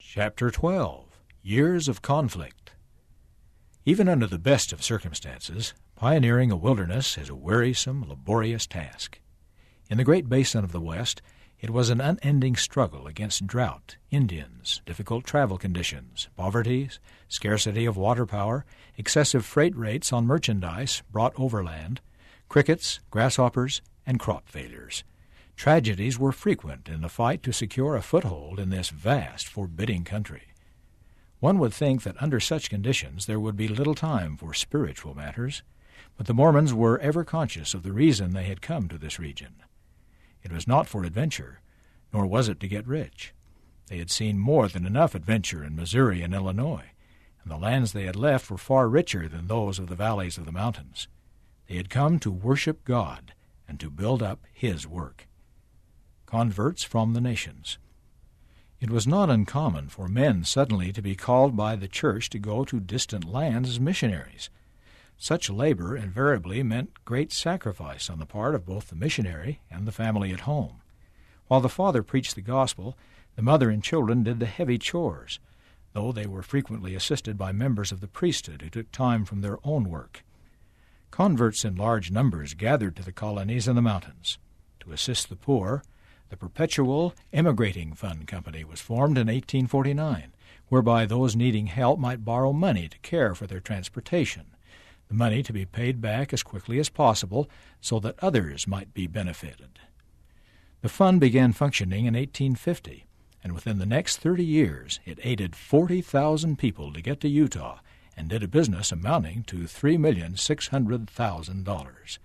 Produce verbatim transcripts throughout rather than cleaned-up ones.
Chapter twelve. Years of Conflict. Even under the best of circumstances, pioneering a wilderness is a wearisome, laborious task. In the Great Basin of the West, it was an unending struggle against drought, Indians, difficult travel conditions, poverty, scarcity of water power, excessive freight rates on merchandise brought overland, crickets, grasshoppers, and crop failures. Tragedies were frequent in the fight to secure a foothold in this vast, forbidding country. One would think that under such conditions there would be little time for spiritual matters, but the Mormons were ever conscious of the reason they had come to this region. It was not for adventure, nor was it to get rich. They had seen more than enough adventure in Missouri and Illinois, and the lands they had left were far richer than those of the valleys of the mountains. They had come to worship God and to build up His work. Converts from the nations. It was not uncommon for men suddenly to be called by the church to go to distant lands as missionaries. Such labor invariably meant great sacrifice on the part of both the missionary and the family at home. While the father preached the gospel, the mother and children did the heavy chores, though they were frequently assisted by members of the priesthood who took time from their own work. Converts in large numbers gathered to the colonies in the mountains. To assist the poor, the Perpetual Emigrating Fund Company was formed in eighteen forty-nine, whereby those needing help might borrow money to care for their transportation, the money to be paid back as quickly as possible so that others might be benefited. The fund began functioning in eighteen fifty, and within the next thirty years it aided forty thousand people to get to Utah and did a business amounting to three million six hundred thousand dollars.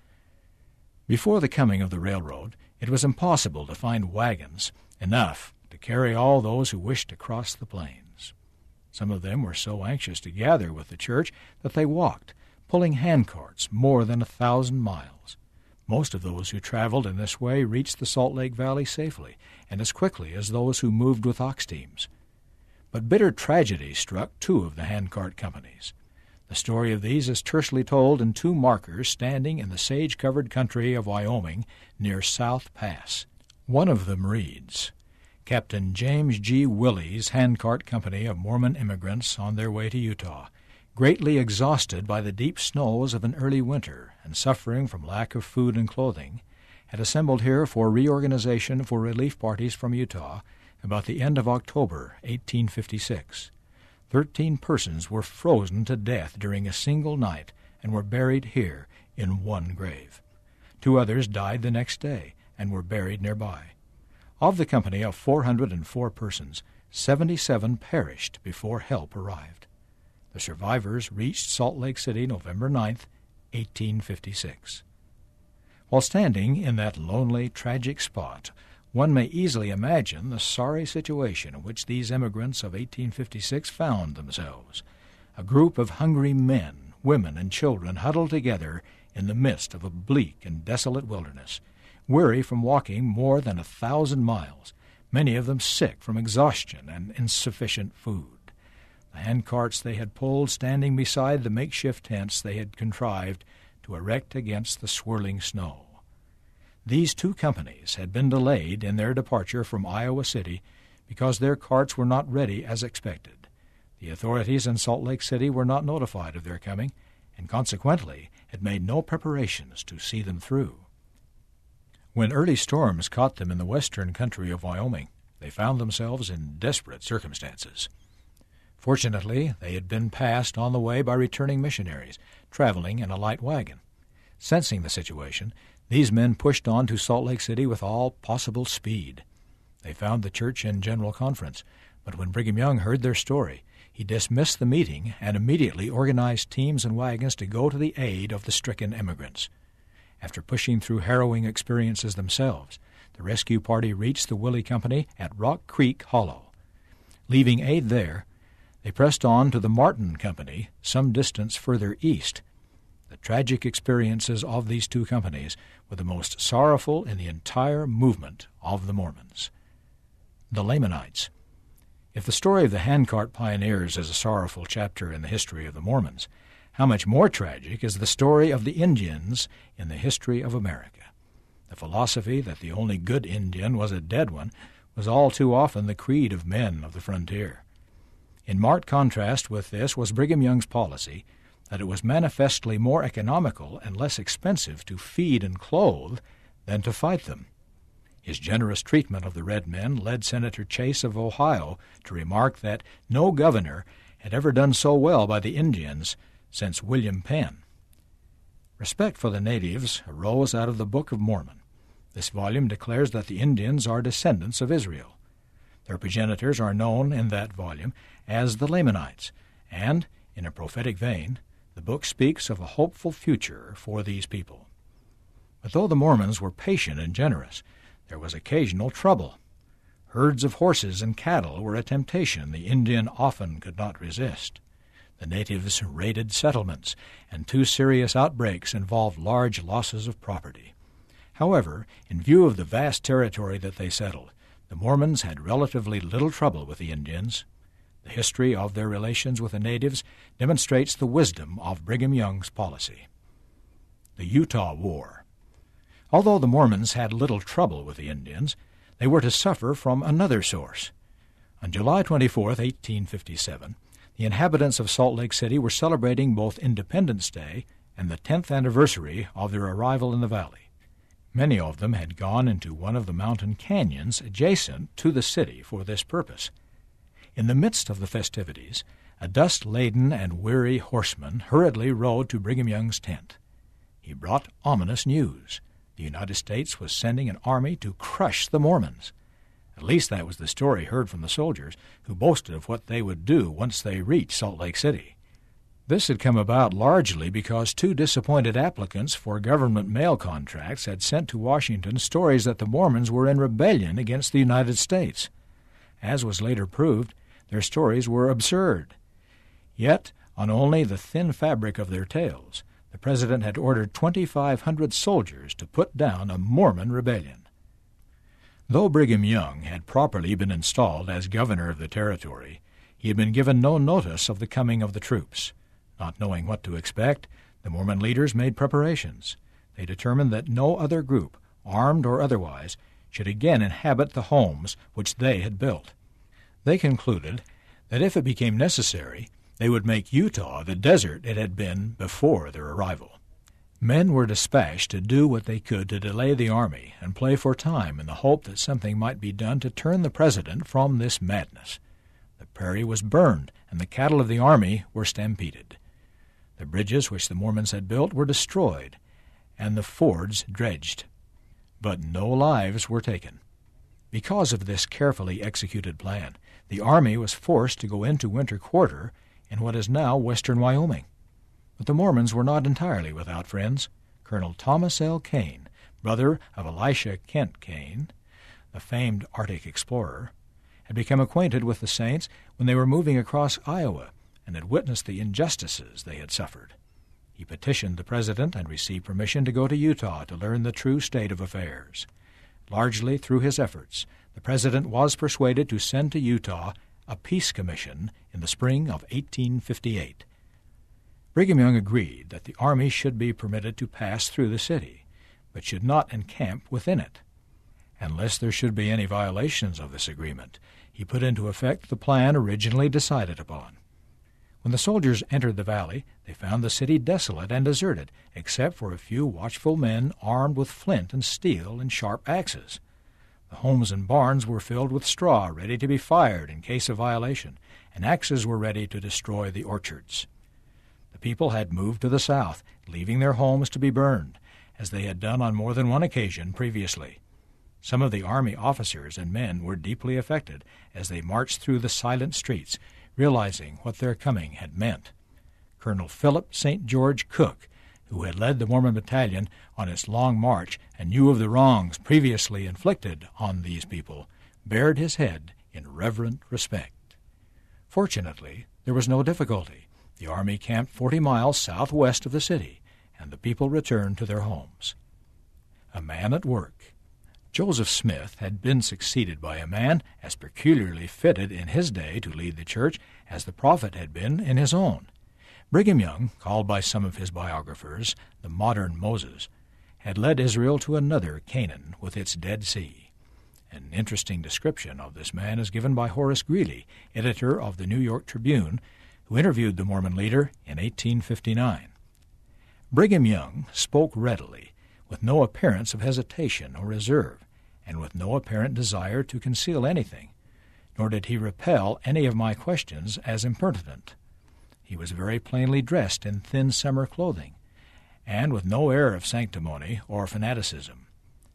Before the coming of the railroad, it was impossible to find wagons enough to carry all those who wished to cross the plains. Some of them were so anxious to gather with the church that they walked, pulling handcarts more than a thousand miles. Most of those who traveled in this way reached the Salt Lake Valley safely and as quickly as those who moved with ox teams. But bitter tragedy struck two of the handcart companies. The story of these is tersely told in two markers standing in the sage-covered country of Wyoming near South Pass. One of them reads, Captain James G. Willey's handcart company of Mormon immigrants on their way to Utah, greatly exhausted by the deep snows of an early winter and suffering from lack of food and clothing, had assembled here for reorganization for relief parties from Utah about the end of October, eighteen fifty-six. Thirteen persons were frozen to death during a single night and were buried here in one grave. Two others died the next day and were buried nearby. Of the company of four hundred four persons, seventy-seven perished before help arrived. The survivors reached Salt Lake City November ninth, eighteen fifty-six. While standing in that lonely, tragic spot, one may easily imagine the sorry situation in which these immigrants of eighteen fifty-six found themselves. A group of hungry men, women, and children huddled together in the midst of a bleak and desolate wilderness, weary from walking more than a thousand miles, many of them sick from exhaustion and insufficient food. The handcarts they had pulled standing beside the makeshift tents they had contrived to erect against the swirling snow. These two companies had been delayed in their departure from Iowa City because their carts were not ready as expected. The authorities in Salt Lake City were not notified of their coming, and consequently had made no preparations to see them through. When early storms caught them in the western country of Wyoming, they found themselves in desperate circumstances. Fortunately, they had been passed on the way by returning missionaries, traveling in a light wagon. Sensing the situation, these men pushed on to Salt Lake City with all possible speed. They found the church in general conference, but when Brigham Young heard their story, he dismissed the meeting and immediately organized teams and wagons to go to the aid of the stricken immigrants. After pushing through harrowing experiences themselves, the rescue party reached the Willey Company at Rock Creek Hollow. Leaving aid there, they pressed on to the Martin Company some distance further east. The tragic experiences of these two companies were the most sorrowful in the entire movement of the Mormons. The Lamanites. If the story of the handcart pioneers is a sorrowful chapter in the history of the Mormons, how much more tragic is the story of the Indians in the history of America. The philosophy that the only good Indian was a dead one was all too often the creed of men of the frontier. In marked contrast with this was Brigham Young's policy that it was manifestly more economical and less expensive to feed and clothe than to fight them. His generous treatment of the red men led Senator Chase of Ohio to remark that no governor had ever done so well by the Indians since William Penn. Respect for the natives arose out of the Book of Mormon. This volume declares that the Indians are descendants of Israel. Their progenitors are known in that volume as the Lamanites, and, in a prophetic vein, the book speaks of a hopeful future for these people. But though the Mormons were patient and generous, there was occasional trouble. Herds of horses and cattle were a temptation the Indian often could not resist. The natives raided settlements, and two serious outbreaks involved large losses of property. However, in view of the vast territory that they settled, the Mormons had relatively little trouble with the Indians. The history of their relations with the natives demonstrates the wisdom of Brigham Young's policy. The Utah War. Although the Mormons had little trouble with the Indians, they were to suffer from another source. On July twenty-fourth, eighteen fifty-seven, the inhabitants of Salt Lake City were celebrating both Independence Day and the tenth anniversary of their arrival in the valley. Many of them had gone into one of the mountain canyons adjacent to the city for this purpose. In the midst of the festivities, a dust-laden and weary horseman hurriedly rode to Brigham Young's tent. He brought ominous news. The United States was sending an army to crush the Mormons. At least that was the story heard from the soldiers, who boasted of what they would do once they reached Salt Lake City. This had come about largely because two disappointed applicants for government mail contracts had sent to Washington stories that the Mormons were in rebellion against the United States. As was later proved, their stories were absurd. Yet, on only the thin fabric of their tales, the President had ordered twenty-five hundred soldiers to put down a Mormon rebellion. Though Brigham Young had properly been installed as governor of the territory, he had been given no notice of the coming of the troops. Not knowing what to expect, the Mormon leaders made preparations. They determined that no other group, armed or otherwise, should again inhabit the homes which they had built. They concluded that if it became necessary, they would make Utah the desert it had been before their arrival. Men were dispatched to do what they could to delay the army and play for time in the hope that something might be done to turn the President from this madness. The prairie was burned, and the cattle of the army were stampeded. The bridges which the Mormons had built were destroyed, and the fords dredged. But no lives were taken. Because of this carefully executed plan, the army was forced to go into winter quarter in what is now western Wyoming. But the Mormons were not entirely without friends. Colonel Thomas L. Kane, brother of Elisha Kent Kane, the famed Arctic explorer, had become acquainted with the Saints when they were moving across Iowa and had witnessed the injustices they had suffered. He petitioned the President and received permission to go to Utah to learn the true state of affairs. Largely through his efforts, the President was persuaded to send to Utah a peace commission in the spring of eighteen fifty-eight. Brigham Young agreed that the army should be permitted to pass through the city, but should not encamp within it. Unless there should be any violations of this agreement, he put into effect the plan originally decided upon. When the soldiers entered the valley, they found the city desolate and deserted, except for a few watchful men armed with flint and steel and sharp axes. The homes and barns were filled with straw ready to be fired in case of violation, and axes were ready to destroy the orchards. The people had moved to the south, leaving their homes to be burned, as they had done on more than one occasion previously. Some of the army officers and men were deeply affected as they marched through the silent streets, realizing what their coming had meant. Colonel Philip Saint George Cook, who had led the Mormon battalion on its long march and knew of the wrongs previously inflicted on these people, bared his head in reverent respect. Fortunately, there was no difficulty. The army camped forty miles southwest of the city, and the people returned to their homes. A man at work. Joseph Smith had been succeeded by a man as peculiarly fitted in his day to lead the church as the prophet had been in his own. Brigham Young, called by some of his biographers the modern Moses, had led Israel to another Canaan with its Dead Sea. An interesting description of this man is given by Horace Greeley, editor of the New York Tribune, who interviewed the Mormon leader in eighteen fifty-nine. Brigham Young spoke readily, with no appearance of hesitation or reserve, and with no apparent desire to conceal anything, nor did he repel any of my questions as impertinent. He was very plainly dressed in thin summer clothing, and with no air of sanctimony or fanaticism.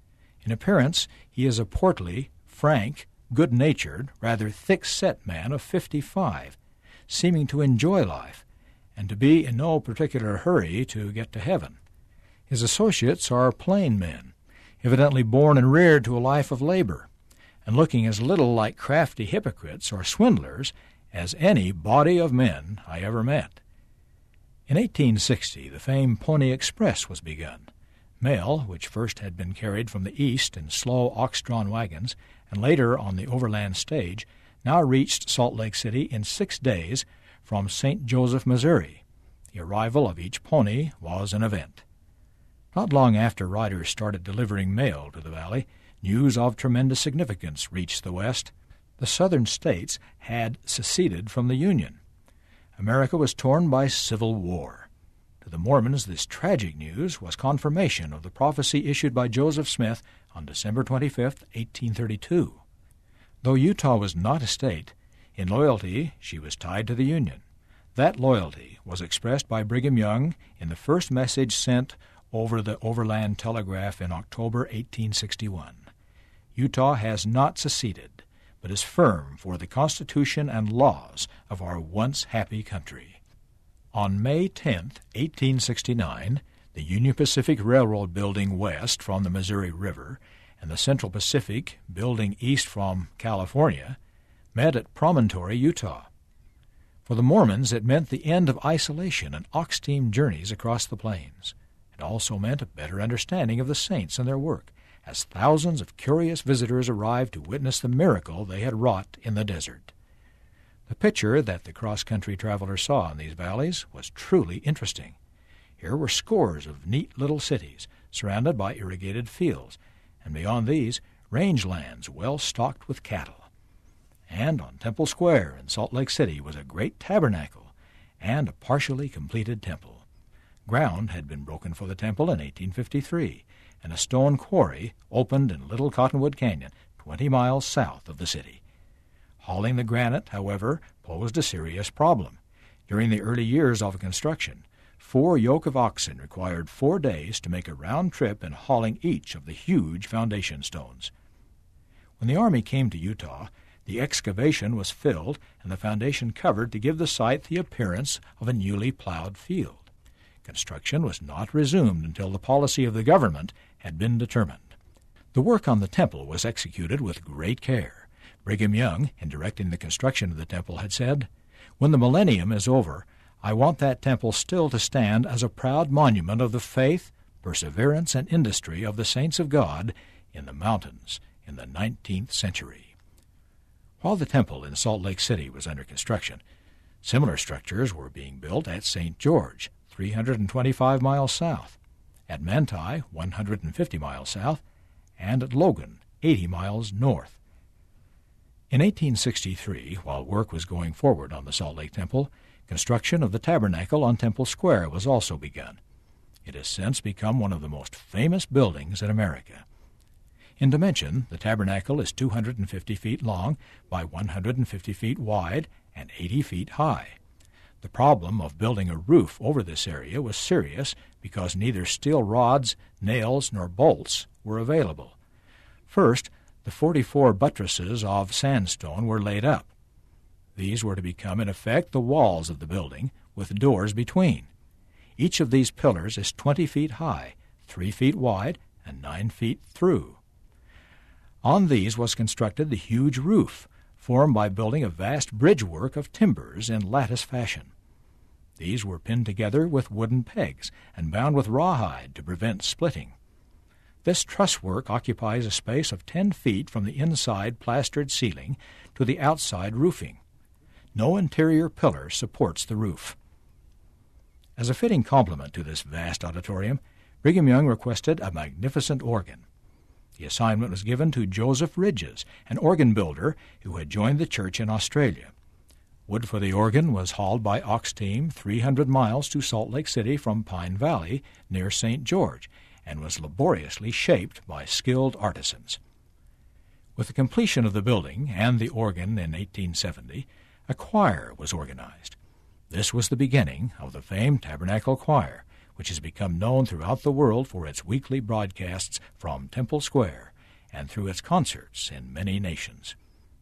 In appearance he is a portly, frank, good-natured, rather thick-set man of fifty-five, seeming to enjoy life, and to be in no particular hurry to get to heaven. His associates are plain men, evidently born and reared to a life of labor, and looking as little like crafty hypocrites or swindlers as any body of men I ever met. In eighteen sixty the famed Pony Express was begun. Mail, which first had been carried from the east in slow ox-drawn wagons, and later on the overland stage, now reached Salt Lake City in six days from Saint Joseph, Missouri. The arrival of each pony was an event. Not long after riders started delivering mail to the valley, news of tremendous significance reached the West. The southern states had seceded from the Union. America was torn by civil war. To the Mormons, this tragic news was confirmation of the prophecy issued by Joseph Smith on December twenty-fifth, eighteen thirty-two. Though Utah was not a state, in loyalty she was tied to the Union. That loyalty was expressed by Brigham Young in the first message sent over the overland telegraph in October eighteen sixty-one. Utah has not seceded, but is firm for the Constitution and laws of our once happy country. On May tenth, eighteen sixty-nine, the Union Pacific Railroad building west from the Missouri River and the Central Pacific building east from California met at Promontory, Utah. For the Mormons, it meant the end of isolation and ox-team journeys across the plains. It also meant a better understanding of the saints and their work, as thousands of curious visitors arrived to witness the miracle they had wrought in the desert. The picture that the cross-country traveler saw in these valleys was truly interesting. Here were scores of neat little cities, surrounded by irrigated fields, and beyond these, rangelands well stocked with cattle. And on Temple Square in Salt Lake City was a great tabernacle and a partially completed temple. Ground had been broken for the temple in eighteen fifty-three, and a stone quarry opened in Little Cottonwood Canyon, twenty miles south of the city. Hauling the granite, however, posed a serious problem. During the early years of construction, four yoke of oxen required four days to make a round trip in hauling each of the huge foundation stones. When the Army came to Utah, the excavation was filled and the foundation covered to give the site the appearance of a newly plowed field. Construction was not resumed until the policy of the government had been determined. The work on the temple was executed with great care. Brigham Young, in directing the construction of the temple, had said, "When the millennium is over, I want that temple still to stand as a proud monument of the faith, perseverance, and industry of the saints of God in the mountains in the nineteenth century." While the temple in Salt Lake City was under construction, similar structures were being built at Saint George, three hundred twenty-five miles south, at Manti, one hundred fifty miles south, and at Logan, eighty miles north. In eighteen sixty-three, while work was going forward on the Salt Lake Temple, construction of the tabernacle on Temple Square was also begun. It has since become one of the most famous buildings in America. In dimension, the tabernacle is two hundred fifty feet long by one hundred fifty feet wide and eighty feet high. The problem of building a roof over this area was serious because neither steel rods, nails, nor bolts were available. First, the forty-four buttresses of sandstone were laid up. These were to become, in effect, the walls of the building, with doors between. Each of these pillars is twenty feet high, three feet wide, and nine feet through. On these was constructed the huge roof, formed by building a vast bridgework of timbers in lattice fashion. These were pinned together with wooden pegs and bound with rawhide to prevent splitting. This truss work occupies a space of ten feet from the inside plastered ceiling to the outside roofing. No interior pillar supports the roof. As a fitting complement to this vast auditorium, Brigham Young requested a magnificent organ. The assignment was given to Joseph Ridges, an organ builder who had joined the church in Australia. Wood for the organ was hauled by ox team three hundred miles to Salt Lake City from Pine Valley near Saint George, and was laboriously shaped by skilled artisans. With the completion of the building and the organ in eighteen seventy, a choir was organized. This was the beginning of the famed Tabernacle Choir, which has become known throughout the world for its weekly broadcasts from Temple Square and through its concerts in many nations.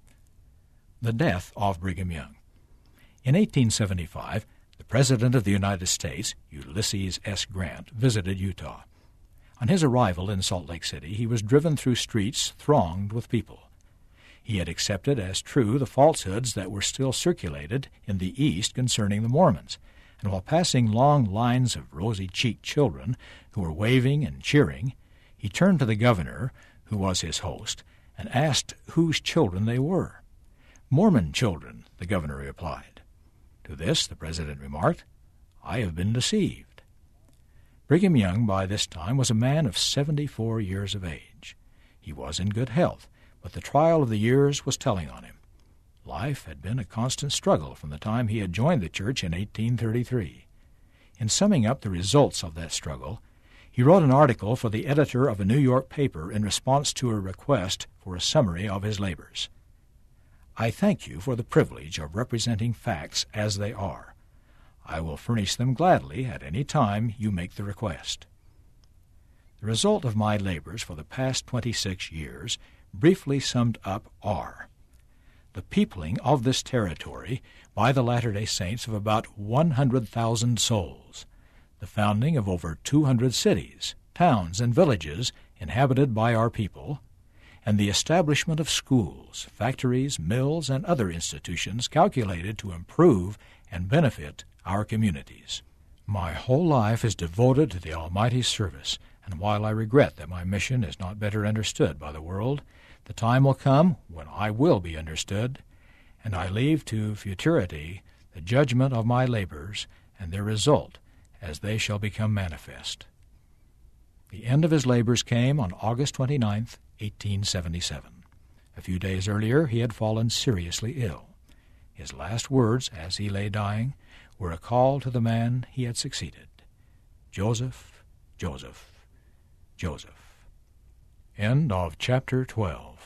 The death of Brigham Young. In eighteen seventy-five, the President of the United States, Ulysses S. Grant, visited Utah. On his arrival in Salt Lake City, he was driven through streets thronged with people. He had accepted as true the falsehoods that were still circulated in the East concerning the Mormons, and while passing long lines of rosy-cheeked children who were waving and cheering, he turned to the governor, who was his host, and asked whose children they were. "Mormon children," the governor replied. To this the president remarked, "I have been deceived." Brigham Young by this time was a man of seventy-four years of age. He was in good health, but the trial of the years was telling on him. Life had been a constant struggle from the time he had joined the church in eighteen thirty-three. In summing up the results of that struggle, he wrote an article for the editor of a New York paper in response to a request for a summary of his labors. "I thank you for the privilege of representing facts as they are. I will furnish them gladly at any time you make the request." The result of my labors for the past twenty-six years, briefly summed up, are the peopling of this territory by the Latter-day Saints of about one hundred thousand souls, the founding of over two hundred cities, towns, and villages inhabited by our people, and the establishment of schools, factories, mills, and other institutions calculated to improve and benefit our communities. My whole life is devoted to the Almighty's service, and while I regret that my mission is not better understood by the world, the time will come when I will be understood, and I leave to futurity the judgment of my labors and their result as they shall become manifest. The end of his labors came on August twenty-ninth, eighteen seventy-seven. A few days earlier he had fallen seriously ill. His last words, as he lay dying, were a call to the man he had succeeded. Joseph, Joseph, Joseph. End of chapter twelve.